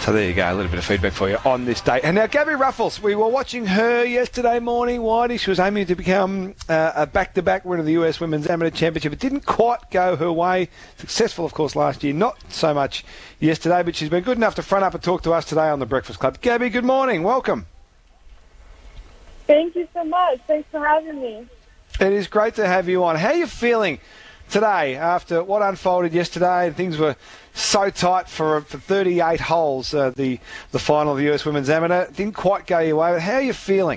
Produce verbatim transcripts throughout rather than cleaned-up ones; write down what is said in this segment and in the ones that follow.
So there you go, a little bit of feedback for you on this day. And now Gabby Ruffles, we were watching her yesterday morning, Whitey. She was aiming to become uh, a back-to-back winner of the U S Women's Amateur Championship. It didn't quite go her way. Successful, of course, last year. Not so much yesterday, but she's been good enough to front up and talk to us today on The Breakfast Club. Gabby, good morning. Welcome. Thank you so much. Thanks for having me. It is great to have you on. How are you feeling today after what unfolded yesterday? Things were so tight for for thirty-eight holes, uh, the, the final of the U S Women's Amateur. Didn't quite go your way, but how are you feeling?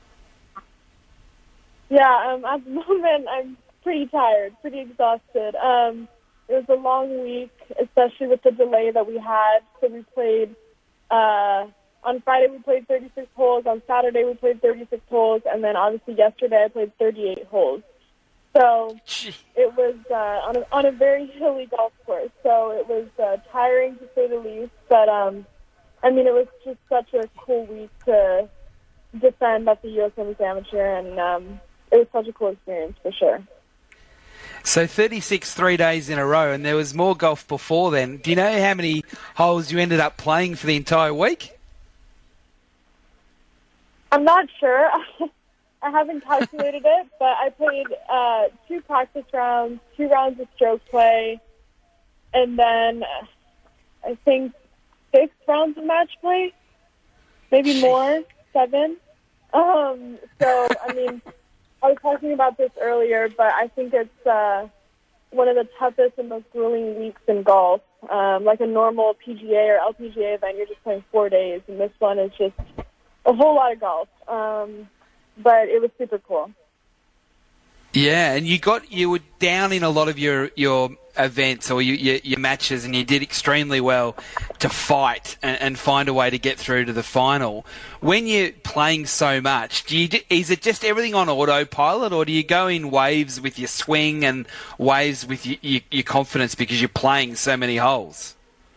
Yeah, um, at the moment I'm pretty tired, pretty exhausted. Um, it was a long week, especially with the delay that we had. So we played, uh, on Friday we played thirty-six holes, on Saturday we played thirty-six holes, and then obviously yesterday I played thirty-eight holes. So it was uh, on, a, on a very hilly golf course, so it was uh, tiring to say the least. But, um, I mean, it was just such a cool week to defend at the U S Women's Amateur, and um, it was such a cool experience for sure. So thirty-six three days in a row, and there was more golf before then. Do you know how many holes you ended up playing for the entire week? I'm not sure. I haven't calculated it, but I played uh, two practice rounds, two rounds of stroke play, and then uh, I think six rounds of match play, maybe more, seven. Um, so, I mean, I was talking about this earlier, but I think it's uh, one of the toughest and most grueling weeks in golf. Um, like a normal P G A or L P G A event, you're just playing four days, and this one is just a whole lot of golf. Um, but it was super cool. Yeah, and you got you were down in a lot of your your events or your your, your matches, and you did extremely well to fight and, and find a way to get through to the final. When you're playing so much, do you is it just everything on autopilot, or do you go in waves with your swing and waves with your, your, your confidence because you're playing so many holes?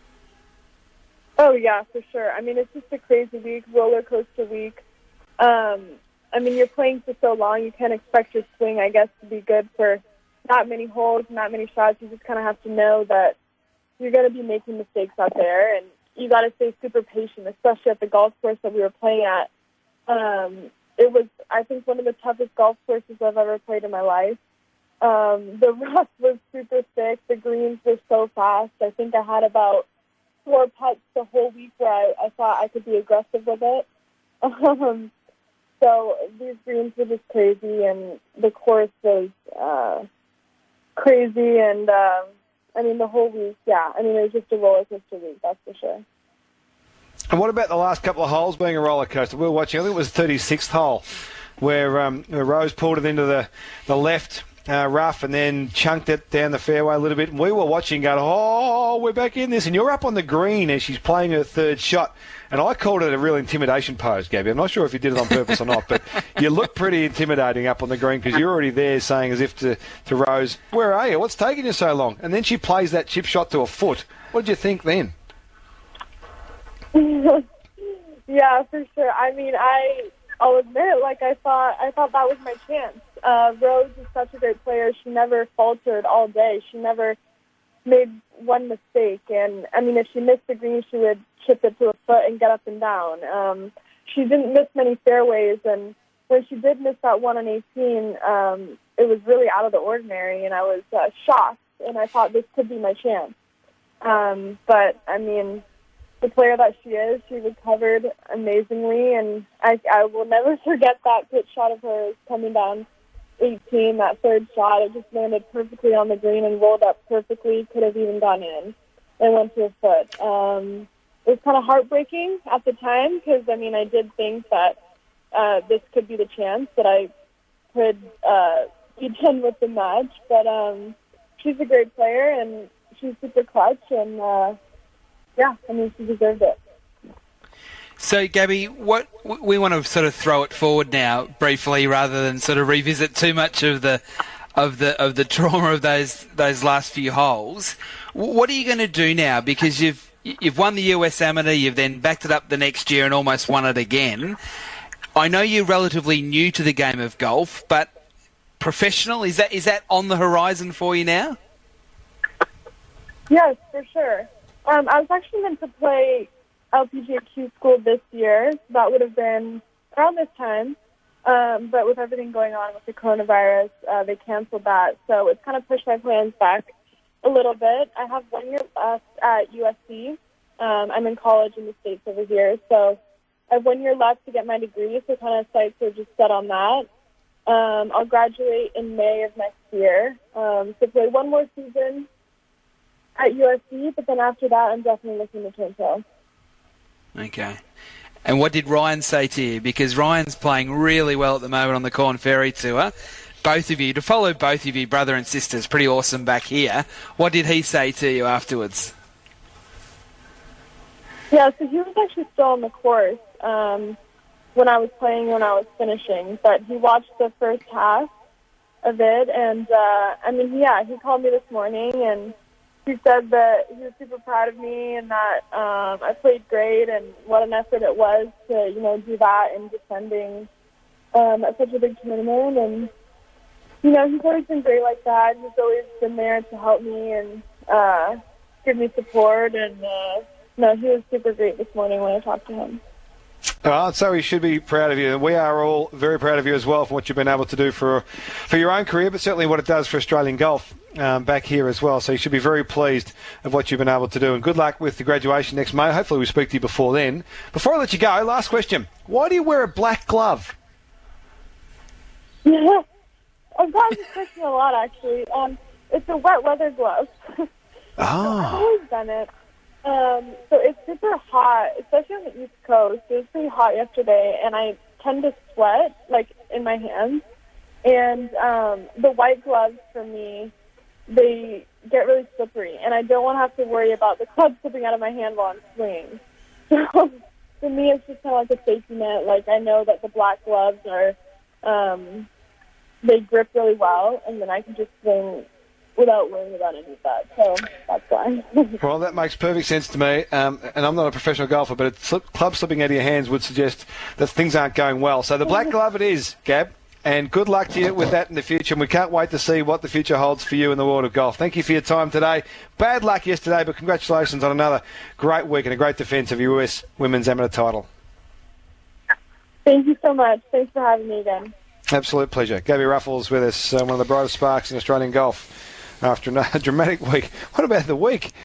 Oh yeah, for sure. I mean, it's just a crazy week, roller coaster week. Um, I mean, you're playing for so long, you can't expect your swing, I guess, to be good for not many holes, not many shots. You just kind of have to know that you're going to be making mistakes out there, and you got to stay super patient, especially at the golf course that we were playing at. Um, it was, I think, one of the toughest golf courses I've ever played in my life. Um, the rough was super thick. The greens were so fast. I think I had about four putts the whole week where I, I thought I could be aggressive with it. Um, so these greens were just crazy, and the course was uh, crazy, and um, I mean the whole week, yeah. I mean it was just a roller coaster week, that's for sure. And what about the last couple of holes being a roller coaster? We were watching, I think it was the thirty-sixth hole, where, um, where Rose pulled it into the the left. Uh, rough and then chunked it down the fairway a little bit. And we were watching going, oh, we're back in this. And you're up on the green as she's playing her third shot. And I called it a real intimidation pose, Gabby. I'm not sure if you did it on purpose or not, but you look pretty intimidating up on the green because you're already there saying as if to, to Rose, where are you? What's taking you so long? And then she plays that chip shot to a foot. What did you think then? Yeah, for sure. I mean, I, I'll admit, like, I thought, I thought that was my chance. Uh, Rose is such a great player. She never faltered all day. She never made one mistake. And, I mean, if she missed the green, she would chip it to a foot and get up and down. Um, she didn't miss many fairways. And when she did miss that one on eighteen, um, it was really out of the ordinary. And I was uh, shocked. And I thought this could be my chance. Um, but, I mean, the player that she is, she recovered amazingly. And I, I will never forget that pitch shot of hers coming down eighteen, that third shot. It just landed perfectly on the green and rolled up perfectly. Could have even gone in and went to a foot. Um, it was kind of heartbreaking at the time because, I mean, I did think that uh, this could be the chance that I could uh, be done with the match. But um, she's a great player, and she's super clutch. And, uh, yeah, I mean, she deserved it. So, Gabby, what we want to sort of throw it forward now briefly, rather than sort of revisit too much of the of the of the trauma of those those last few holes. What are you going to do now? Because you've you've won the U S Amateur, you've then backed it up the next year and almost won it again. I know you're relatively new to the game of golf, but professional, is that is that on the horizon for you now? Yes, for sure. Um, I was actually meant to play L P G A Q school this year. That would have been around this time. Um, but with everything going on with the coronavirus, uh, they canceled that. So it's kind of pushed my plans back a little bit. I have one year left at U S C. Um, I'm in college in the States over here. So I have one year left to get my degree. So kind of sights are just set on that. Um, I'll graduate in May of next year. Um, so play one more season at U S C. But then after that, I'm definitely looking to turn pro. Okay. And what did Ryan say to you? Because Ryan's playing really well at the moment on the Corn Ferry Tour. Both of you, to follow both of you, brother and sisters, pretty awesome back here. What did he say to you afterwards? Yeah, so he was actually still on the course um, when I was playing, when I was finishing. But he watched the first half of it. And, uh, I mean, yeah, he called me this morning and he said that he was super proud of me and that um, I played great and what an effort it was to, you know, do that in defending um, at such a big tournament. And, you know, he's always been great like that. He's always been there to help me and uh, give me support. And, uh, no, he was super great this morning when I talked to him. Well, so we should be proud of you. We are all very proud of you as well for what you've been able to do for for your own career, but certainly what it does for Australian golf um, back here as well. So you should be very pleased of what you've been able to do. And good luck with the graduation next May. Hopefully we speak to you before then. Before I let you go, last question. Why do you wear a black glove? Yeah, I've gotten this question a lot, actually. Um, it's a wet weather glove. Oh. I've always done it. Um, so it's super hot, especially on the East Coast. It was pretty hot yesterday, and I tend to sweat, like, in my hands. And um, the white gloves, for me, they get really slippery, and I don't want to have to worry about the club slipping out of my hand while I'm swinging. So for me, it's just kind of like a safety net. Like, I know that the black gloves are, um, they grip really well, and then I can just swing without worrying about any of that. So that's why. Well, that makes perfect sense to me. Um, and I'm not a professional golfer, but a slip, club slipping out of your hands would suggest that things aren't going well. So the black glove it is, Gab. And good luck to you with that in the future. And we can't wait to see what the future holds for you in the world of golf. Thank you for your time today. Bad luck yesterday, but congratulations on another great week and a great defence of your U S Women's Amateur title. Thank you so much. Thanks for having me again. Absolute pleasure. Gabby Ruffles with us, uh, one of the brightest sparks in Australian golf after a dramatic week. What about the week?